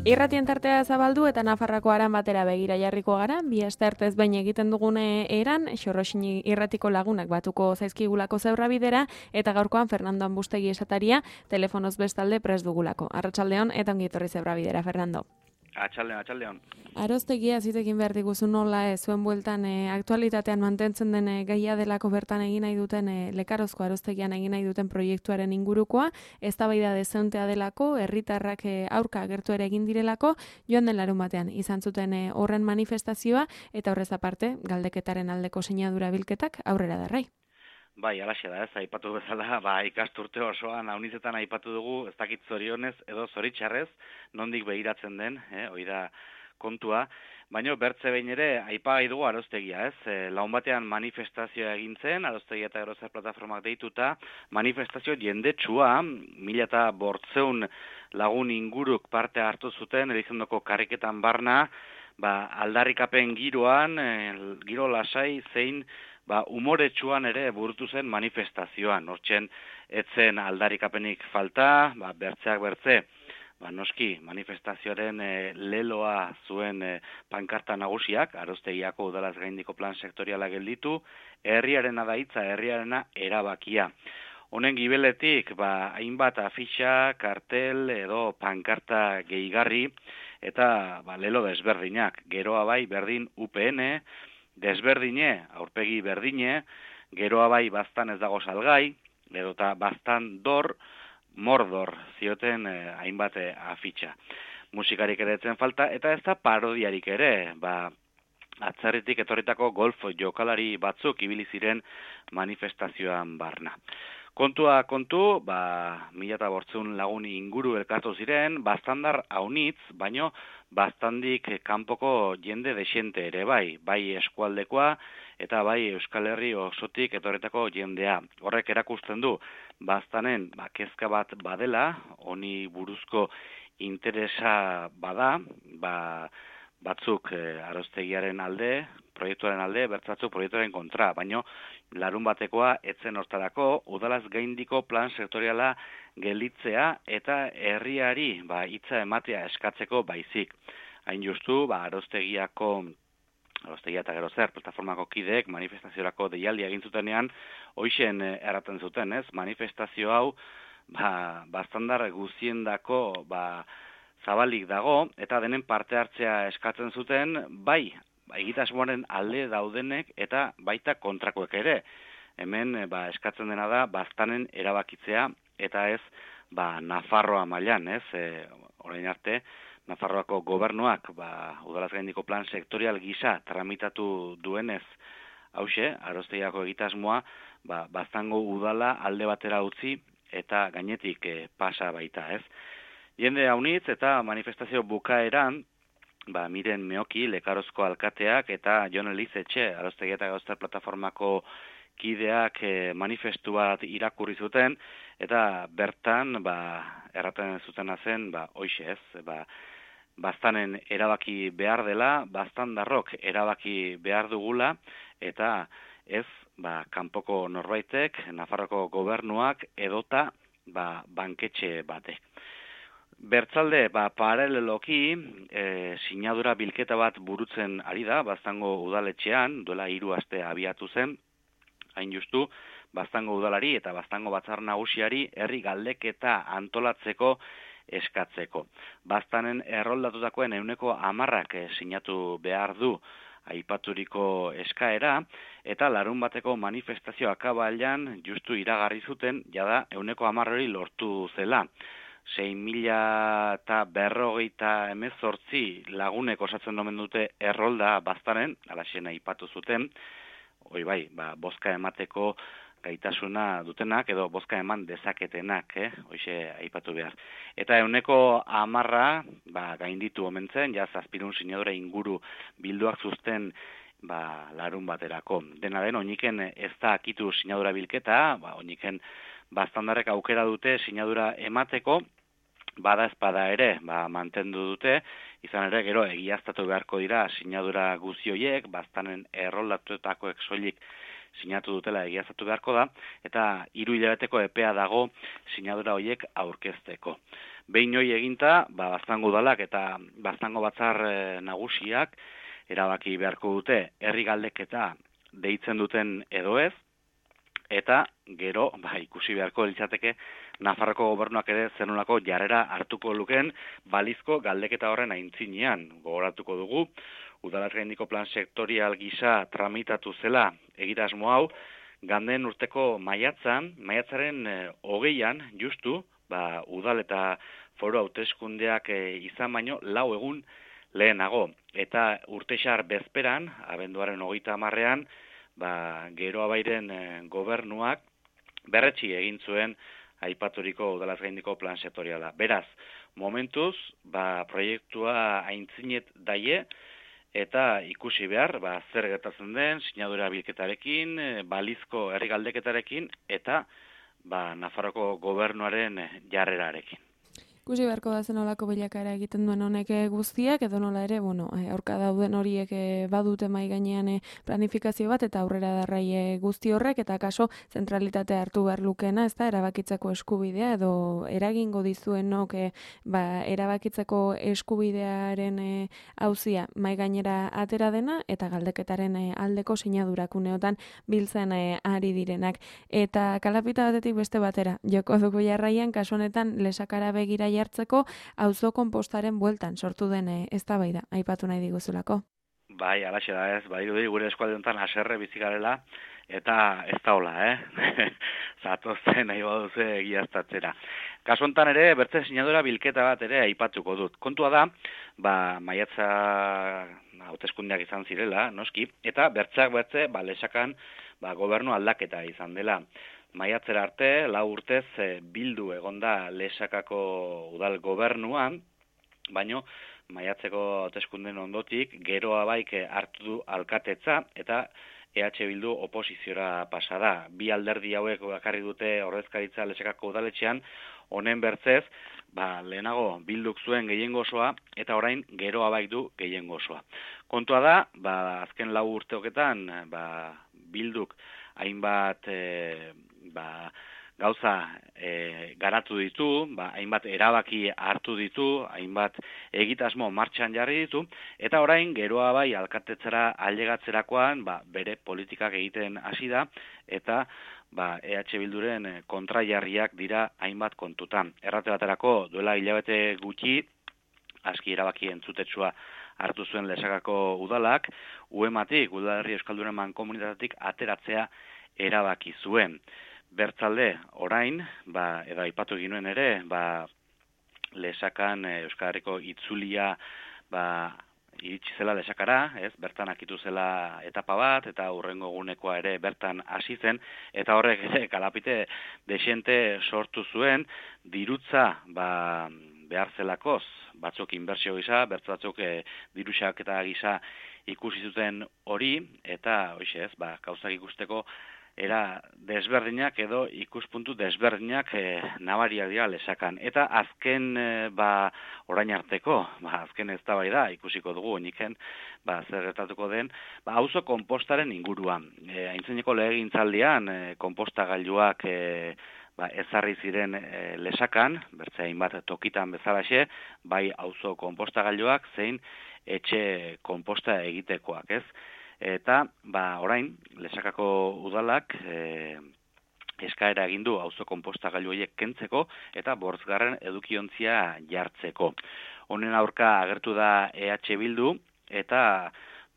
Irratien tartea zabaldu eta Nafarroako aran batera begira jarriko gara, bi asteartez behin egiten dugune eran, Xorroxini irratiko lagunak batuko zaizkigulako Zebrabidera, eta gaurkoan Fernando Ambustegi esataria telefonoz bestalde prest dugulako. Arratsaldeon eta ongi etorri Zebrabidera, Fernando. Atxaldeon. Aroztegia zitekin behar diguzu nola zuen bueltan aktualitatean mantentzen den gaia delako bertan egin nahi duten lekarozko aroztegian egin nahi duten proiektuaren ingurukoa, eztabaida dezentea delako, herritarrak aurka agertu ere egin direlako, joan den larun batean izan zuten horren manifestazioa eta horrez aparte galdeketaren aldeko sinadura bilketak aurrera darrai. Bai, alaxe da, aipatu bezala, ikasturte osoan haunizetan aipatu dugu, ez dakit zorionez edo zoritxarrez, nondik behiratzen den, hori da kontua, baina bertze behin ere aipagai dugu aroztegia, laun batean manifestazioa egin zen, aroztegia eta Gerozar plataformak deituta, manifestazio jendetsua, 1500 lagun inguruk parte hartu zuten, Elizondoko karriketan barna, aldarrikapen giroan, giro lasai zein, umoretsuan ere burutu zen manifestazioan. Hortzen, etzen aldarikapenik falta, bertzeak bertze, noski manifestazioaren leloa zuen pankarta nagusiak, aroztegiako udalaz gaindiko plan sektoriala gelditu, herriarena da hitza, herriarena erabakia. Honen gibeletik, hainbat afixa, kartel edo pankarta gehigarri, eta lelo desberdinak, geroa bai berdin UPN, desberdine, aurpegi berdine, geroa bai baztan ez dago salgai, edota baztan mordor zioten hainbat afitxa. Musikarik ere etzen falta, eta ez da parodiarik ere, atzerritik etorritako golf jokalari batzuk ibili ziren manifestazioan barna. Kontua kontu, 1500 lagun inguru elkartu ziren, baztandar haunitz, baino baztandik kanpoko jende dexente ere bai eskualdekoa eta bai Euskal Herri osotik etorretako jendea. Horrek erakusten du, baztanen kezka bat badela, honi buruzko interesa bada, batzuk aroztegiaren alde, proiektuaren alde, bertzatzuk proiektuaren kontra, baino larun batekoa etzen hortarako udalaz gaindiko plan sektoriala gelditzea eta herriari hitza ematea eskatzeko baizik. Hain justu, Aroztegia eta Gerozar plataformako kideek manifestaziorako deialdia egin zutenean, hoixen erraten zuten, manifestazio hau baztandar guztiendako zabalik dago eta denen parte hartzea eskatzen zuten, egitasmoaren alde daudenek eta baita kontrakoek ere. Hemen eskatzen dena da baztanen erabakitzea eta ez Nafarroa mailan, orain arte Nafarroako gobernuak udalaz gaindiko plan sektorial gisa tramitatu duenez, hauxe, Aroztegiako egitasmoa baztango udala alde batera utzi eta gainetik pasa baita, Jende haunitz eta manifestazio bukaeran, Miren Meoki, Lekarozko alkateak eta Jon Elizetxe, Aroztegia eta Gerozar plataformako kideak manifestu bat irakurri zuten, eta bertan, erraten zutena zen, hoxe baztanen erabaki behar dela, baztandarrok erabaki behar dugula, eta ez, kanpoko norbaitek, Nafarroko gobernuak edota, banketxe batek. Bertzalde, paraleloki, sinadura bilketa bat burutzen ari da, baztango udaletxean, duela 3 aste abiatu zen, hain justu, baztango udalari eta baztango batzar nagusiari herri galdeketa antolatzeko eskatzeko. Baztanen erroldatutakoen 10% sinatu behar du aipaturiko eskaera, eta larun bateko manifestazio akabailan justu iragarri zuten, jada 10% hori lortu zela. 6.058 lagunek osatzen omen dute errolda baztanen, alaxena aipatu zuten, bozka emateko gaitasuna dutenak edo bozka eman dezaketenak, hoxe aipatu behar. Eta 10% gainditu omen zen, 700 sinadura inguru bilduak zuzten larun baterako. Dena den, oiniken ez da akitu sinadura bilketa, oiniken baztandarrek aukera dute sinadura emateko, bada ezpada ere, mantendu dute, izan ere gero egiaztatu beharko dira sinadura guzioiek, baztanen erroldatutakoek soilik sinatu dutela egiaztatu beharko da, eta 3 hilabeteko epea dago sinadura horiek aurkezteko. Behin hori eginta, Baztango udalak eta Baztango batzar nagusiak erabaki beharko dute herri galdeketa deitzen duten edo ez, eta gero ikusi beharko litzateke Nafarroko gobernuak ere zenolako jarrera hartuko luken balizko galdeketa horren aintzinean. Gogoratuko dugu, Udalaz gaindiko plan sektorial gisa tramitatu zela egitasmo hau, ganden urteko maiatzaren 20an justu, udal eta foru hauteskundeak izan baino 4 egun lehenago. Eta urtexar bezperan, abenduaren 30ean, Geroa Bairen gobernuak berretsi egin zuen aipaturiko Udalaz gaindiko plan sektoriala. Beraz, momentuz, proiektua aintzinet daie, eta ikusi behar, zer gertatzen den, sinadura bilketarekin, balizko herri galdeketarekin, eta Nafarroko gobernuaren jarrerarekin. Ikusi beharko da zenolako bilakaera egiten duen honek guztiak, edo nola ere, aurka dauden horiek badute mai gainean planifikazio bat, eta aurrera darrai guzti horrek, eta kaso zentralitatea hartu behar lukena, ez da, erabakitzeko eskubidea, edo eragingo dizuenok erabakitzeko eskubidearen auzia mai gainera atera dena, eta galdeketaren aldeko sinadurak uneotan biltzen ari direnak. Eta kalapita batetik beste batera, joko dugu jarraian, kasu honetan lesakara begira jartzeko auzo konpostaren bueltan sortu den eztabaida aipatu nahi diguzulako. Bai, alaxe da ez, gure eskualde honetan haserre bizi garela eta ez da hola, Zatozten nahi baduzu egiaztatzera. Kasu honetan ere, bertze sinadura bilketa bat ere aipatuko dut. Kontua da, maiatza hauteskundeak izan zirela, noski, eta bertzeak lesakan gobernu aldaketa izan dela. Maiatzera arte, 4 urtez bildu egonda Lesakako udal gobernuan, baino maiatzeko hauteskunden ondotik Geroa Baik hartu du alkatetza eta EH Bildu oposiziora pasada. Bi alderdi hauek bakarri dute ordezkaritza Lesakako udaletxean, honen bertzez, lehenago Bilduk zuen gehiengo osoa eta orain Geroa Baik du gehiengo osoa. Kontua da, azken 4 urteoketan Bilduk hainbat gauza garatu ditu, hainbat erabaki hartu ditu, hainbat egitasmo martxan jarri ditu, eta orain Geroa Bai alkatetzera ailegatzerakoan bere politikak egiten hasi da, eta EH Bilduren kontrajarriak dira hainbat kontutan. Errate baterako duela hilabete gutxi, aski erabaki entzutetsua hartu zuen Lesakako udalak, UEMatik, Udalerri Euskaldunen Mankomunitatetik ateratzea erabaki zuen. Bertzalde, orain, edo aipatu ginuen ere, Lesakan Euskal Herriko itzulia iritsi zela Lesakara, bertan akitu zela etapa bat, eta hurrengo egunekoa ere bertan hasi zen, eta horrek ere kalapite desiente sortu zuen, dirutza behar zelakoz, batzuk inbertsio gisa, bertzu batzuk dirusak eta gisa ikusi zuten hori, eta hoxe gauzak ikusteko era desberdinak edo ikuspuntu desberdinak nabariak dira Lesakan. Eta azken orain arteko, azken eztabaida ikusiko dugu niken, zer gertatuko den, auzo konpostaren inguruan. Aintzineko legegintzaldian konpostagailuak ezarri ziren Lesakan, bertze hainbat tokitan bezalaxe, bai auzo konpostagailuak zein etxe konposta egitekoak, Eta, orain, Lesakako udalak eskaera egin du auzo konpostagailu horiek kentzeko eta 5. edukiontzia jartzeko. Honen aurka agertu da EH Bildu eta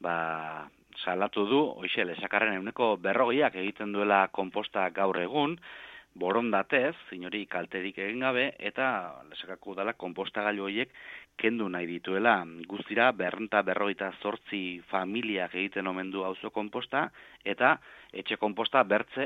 salatu du, hoxe, Lesakarren 40% egiten duela konposta gaur egun, borondatez, inori kalterik egin gabe, eta Lesakako udalak konpostagailu horiek kendu nahi dituela. Guztira 258 familiak egiten omen du auzo konposta, eta etxe konposta bertze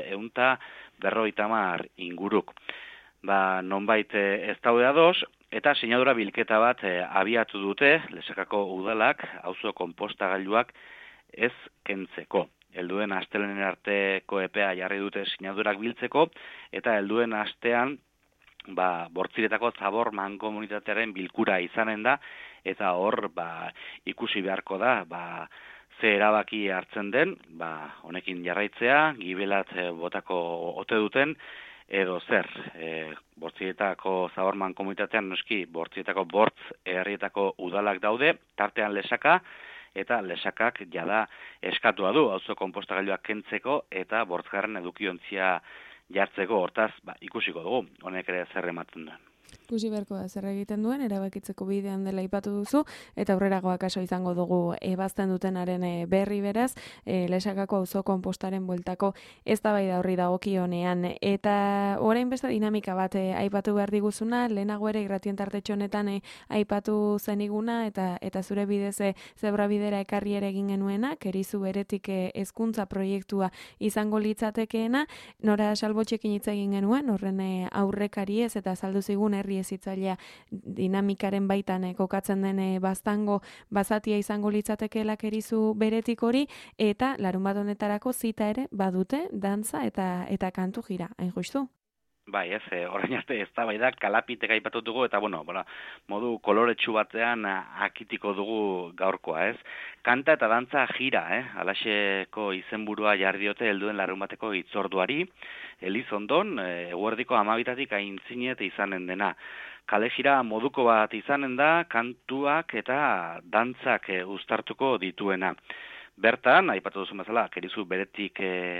150 inguruk. Nonbait ez daude ados, eta sinadura bilketa bat abiatu dute Lesakako udalak auzo konpostagailuak ez kentzeko. Helduen astelehen arteko epea jarri dute sinadurak biltzeko, eta helduen astean Bortziretako Zabor mankomunitatearen bilkura izanen da, eta hor ikusi beharko da ze erabaki hartzen den, honekin jarraitzea, gibelat botako ote duten, edo zer, Bortzietako Zaborman komunitatean noski, Bortzietako bortz herrietako udalak daude, tartean Lesaka, eta Lesakak jada eskatua du, auzo konpostagailuak kentzeko, eta bortzgarren edukiontzia jartzeko, hortaz, ikusiko dugu, honek ere zer ematen duen. Ikusi beharko da zer egiten duen, erabakitzeko bidean dela aipatu duzu, eta aurreragoak kaso izango dugu ebazten dutenaren berri beraz, Lesakako auzo konpostaren bueltako eztabaida horri dagokionean. Eta orain beste dinamika bat aipatu behar diguzuna, lehenago ere irratien tartetxo honetan aipatu zeniguna, eta zure bidez zebra bidera ekarri ere egin genuena, kerizu beretik hezkuntza proiektua izango litzatekeena, Nora Salbotxekin hitz egin genuen, horren aurrekari ez, eta azaldu zigun herri ezitzailea dinamikaren baitan kokatzen den baztango bazatia izango litzatekeela kerizu beretik hori, eta larunbat honetarako zita ere badute dantza eta kantu jira, hain justu? Bai, orain arte eztabaidak kalapitek aipatu dugu, eta modu koloretsu batean akitiko dugu gaurkoa, ez? Kanta eta dantza jira, alaxeko izenburua jarri diote helduen larunbateko hitzorduari, Elizondon, eguerdiko 12 aintzinet izanen dena. Kale jira moduko bat izanen da, kantuak eta dantzak uztartuko dituena. Bertan, aipatu duzu bezala, kerizu beretik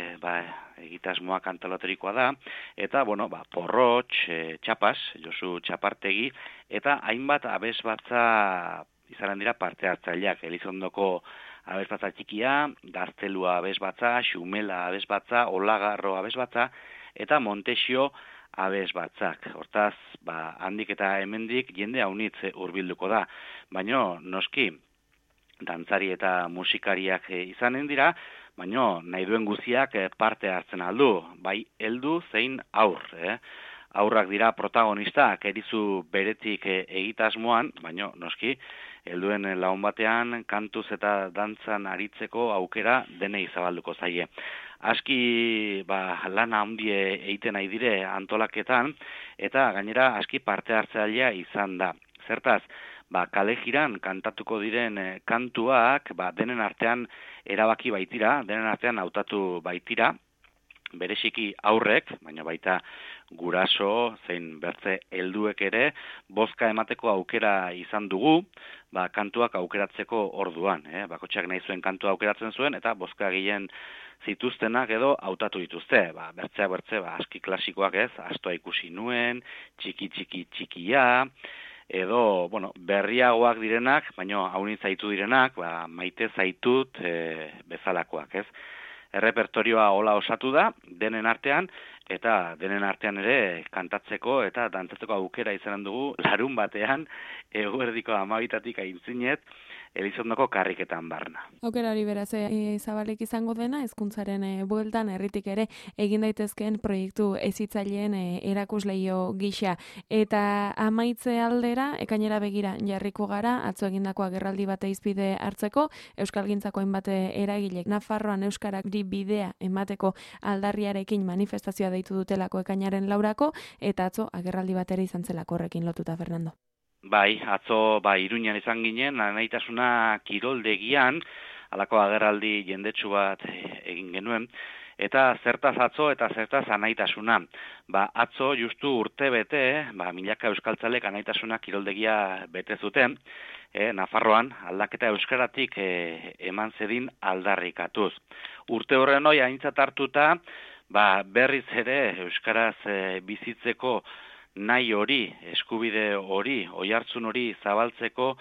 egitasmoak antolaturikoa da, eta, porrotx, txapas, Josu Txapartegi, eta hainbat abesbatza izanen dira parte hartzaileak, Elizondoko abesbatza txikia, Gaztelua abesbatza, Xumela abesbatza, Olagarro abesbatza, eta Montexio abesbatzak. Hortaz, handik eta hemendik jende haunitz hurbilduko da. Baina, noski, dantzari eta musikariak izanen dira, baina nahi duen guztiak parte hartzen aldu, bai heldu zein aur. Aurrak dira protagonista, kerizu beretik egitasmoan, baina noski, helduen laun batean kantuz eta dantzan aritzeko aukera denei zabalduko zaie. Aski lana handie egiten nahi dire antolaketan, eta gainera aski parte hartzailea izan da. Zertaz, kale jiran kantatuko diren kantuak denen artean erabaki baitira, denen artean hautatu baitira, bereziki aurrek, baina baita guraso, zein bertze helduek ere, bozka emateko aukera izan dugu, kantuak aukeratzeko orduan. Bakotxeak nahi zuen kantua aukeratzen zuen, eta bozka gehien zituztenak edo hautatu dituzte. Bertzeak bertze, aski klasikoak ez, astoa ikusi nuen, txiki txikia, edo, berriagoak direnak, baina haunin zaitu direnak, maite zaitut bezalakoak, ez? Errepertorioa hola osatu da, denen artean, eta denen artean ere kantatzeko eta dantzatzeko aukera izanen dugu larun batean, eguerdiko 12 aintzinet, Elizondoko karriketan barna. Aukera hori beraz zabalik izango dena, hezkuntzaren bueltan herritik ere egin daitezkeen proiektu hezitzaileen erakusleio gisa. Eta amaitze aldera, ekainera begira jarriko gara, atzo egindako agerraldi bate izpide hartzeko, Euskalgintzako hainbat eragilek Nafarroan euskarari bidea emateko aldarriarekin manifestazioa deitu dutelako ekainaren 4 eta atzo agerraldi batera izan zelako horrekin lotuta, Fernando. Bai, atzo Iruñan izan ginen, anaitasuna kiroldegian, halako agerraldi jendetsu bat egin genuen, eta zertaz atzo eta zertaz anaitasuna. Atzo justu urte bete, milaka euskaltzalek anaitasuna kiroldegia bete zuten, Nafarroan aldaketa euskaratik eman zedin aldarrikatuz. Urte horren hori aintzat hartuta, berriz ere euskaraz bizitzeko nahi hori, eskubide hori, oihartzun hori zabaltzeko,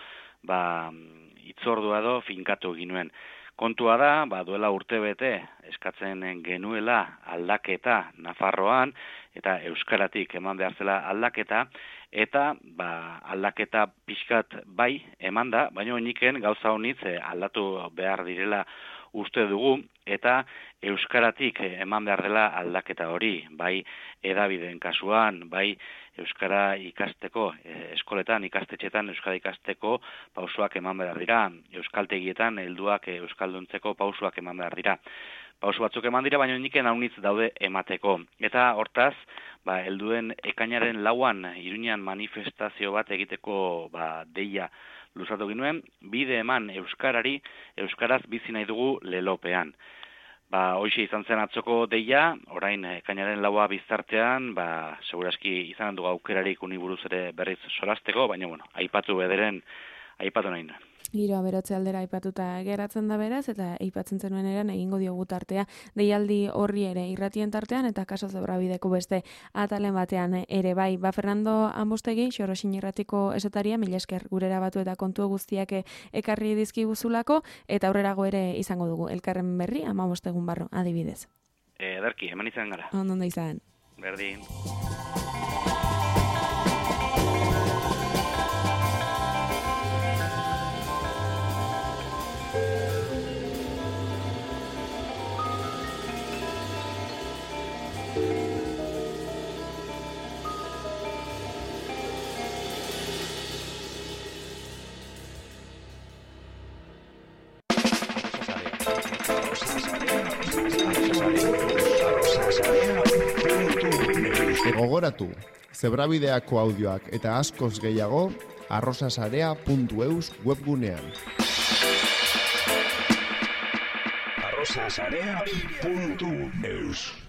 hitzordua edo finkatu ginuen. Kontua da, duela urte bete eskatzen genuela aldaketa Nafarroan, eta euskaratik eman behar zela aldaketa, eta aldaketa pixkat bai eman da, baina oniken gauza honitz aldatu behar direla uste dugu, eta euskaratik eman behar dela aldaketa hori, bai hedabideen kasuan, bai euskara ikasteko, eskoletan, ikastetxetan euskara ikasteko pausoak eman behar dira, euskaltegietan helduak euskalduntzeko pausoak eman behar dira. pausu batzuk eman dira, baina indiken haunitz daude emateko. Eta hortaz, helduen ekainaren 4an Iruñean manifestazio bat egiteko deia luzatu ginuen, bide eman euskarari, euskaraz bizi nahi dugu lelopean. Hoxe izan zen atzoko deia, orain ekainaren 4a biztartean, seguraski izan dugu aukerarik uni buruz ere berriz solasteko, baina aipatu bederen, aipatu nahi nuen. Giro aberotze aldera aipatuta geratzen da beraz, eta aipatzen zenuen eran egingo diogu tartea, deialdi horri ere irratien tartean, eta kaso Zebrabideko beste atalen batean ere bai. Fernando Ambostegi, Xoroxin irratiko esataria, mila esker gurera batu eta kontu guztiak ekarri dizkiguzulako, eta aurrerago ere izango dugu, elkarren berri, 15 egun barro, adibidez. Ederki, hemen izan gara. Ondo izan. Berdin. Gogoratu, Zebrabideako audioak eta askoz gehiago arrosasarea.eus webgunean. arrosasarea.eus